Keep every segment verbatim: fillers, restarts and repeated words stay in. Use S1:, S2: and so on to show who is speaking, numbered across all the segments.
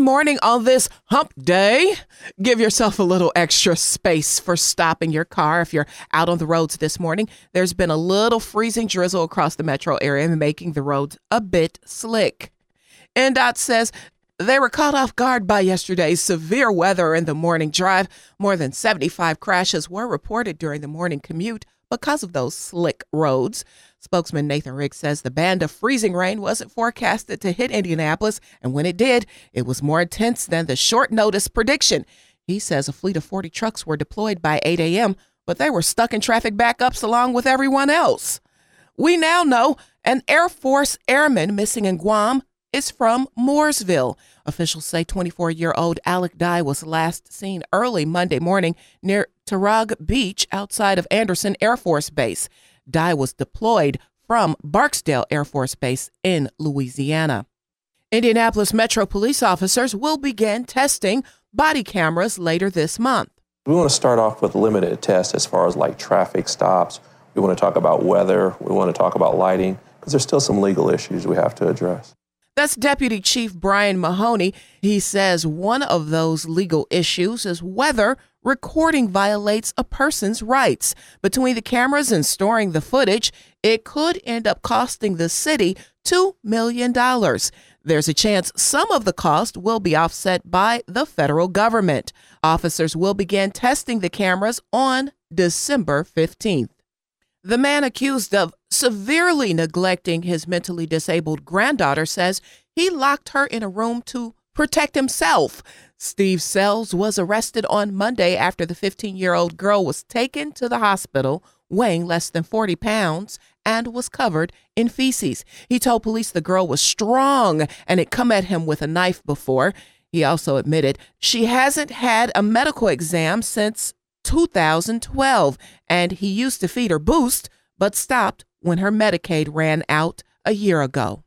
S1: morning on this hump day. Give yourself a little extra space for stopping your car if you're out on the roads this morning. There's been a little freezing drizzle across the metro area, making the roads a bit slick. N D O T says they were caught off guard by yesterday's severe weather in the morning drive. More than seventy-five crashes were reported during the morning commute because of those slick roads. Spokesman Nathan Riggs says the band of freezing rain wasn't forecasted to hit Indianapolis, and when it did, it was more intense than the short notice prediction. He says a fleet of forty trucks were deployed by eight a.m., but they were stuck in traffic backups along with everyone else. We now know an Air Force airman missing in Guam is from Mooresville. Officials say twenty-four-year-old Alec Dye was last seen early Monday morning near Tarag Beach outside of Anderson Air Force Base. Dye was deployed from Barksdale Air Force Base in Louisiana. Indianapolis Metro police officers will begin testing body cameras later this month.
S2: We want to start off with limited tests as far as like traffic stops. We want to talk about weather. We want to talk about lighting because there's still some legal issues we have to address.
S1: That's Deputy Chief Brian Mahoney. He says one of those legal issues is whether recording violates a person's rights. Between the cameras and storing the footage, it could end up costing the city two million dollars. There's a chance some of the cost will be offset by the federal government. Officers will begin testing the cameras on December fifteenth. The man accused of severely neglecting his mentally disabled granddaughter says he locked her in a room to protect himself. Steve Sells was arrested on Monday after the fifteen-year-old girl was taken to the hospital weighing less than forty pounds and was covered in feces. He told police the girl was strong and had come at him with a knife before. He also admitted she hasn't had a medical exam since two thousand twelve, and he used to feed her Boost, but stopped when her Medicaid ran out a year ago.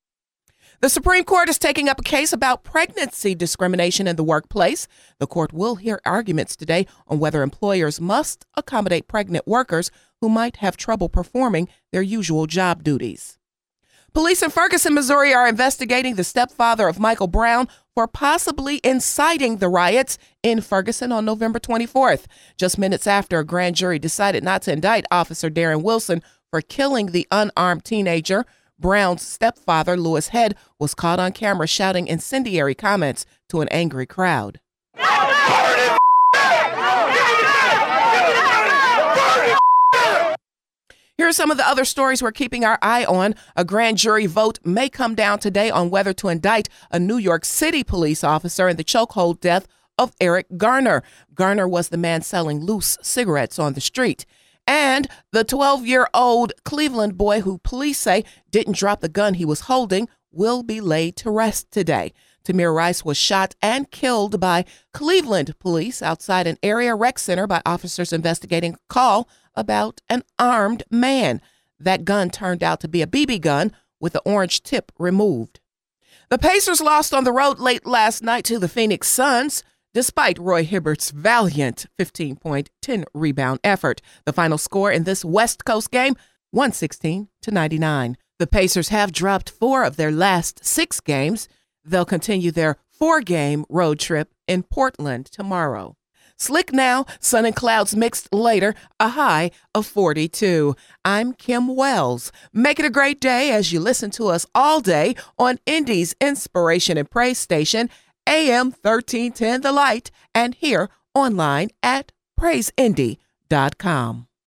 S1: The Supreme Court is taking up a case about pregnancy discrimination in the workplace. The court will hear arguments today on whether employers must accommodate pregnant workers who might have trouble performing their usual job duties. Police in Ferguson, Missouri are investigating the stepfather of Michael Brown for possibly inciting the riots in Ferguson on November twenty-fourth, just minutes after a grand jury decided not to indict Officer Darren Wilson for killing the unarmed teenager. Brown's stepfather, Lewis Head, was caught on camera shouting incendiary comments to an angry crowd. Here are some of the other stories we're keeping our eye on. A grand jury vote may come down today on whether to indict a New York City police officer in the chokehold death of Eric Garner. Garner was the man selling loose cigarettes on the street. And the twelve-year-old Cleveland boy who police say didn't drop the gun he was holding will be laid to rest today. Tamir Rice was shot and killed by Cleveland police outside an area rec center by officers investigating a call about an armed man. That gun turned out to be a B B gun with the orange tip removed. The Pacers lost on the road late last night to the Phoenix Suns, despite Roy Hibbert's valiant fifteen-point, ten-rebound effort. The final score in this West Coast game, one sixteen to ninety-nine. The Pacers have dropped four of their last six games. They'll continue their four-game road trip in Portland tomorrow. Slick now, sun and clouds mixed later, a high of forty-two. I'm Kim Wells. Make it a great day as you listen to us all day on Indy's Inspiration and Praise Station, A M thirteen ten The Light, and here online at praise indy dot com.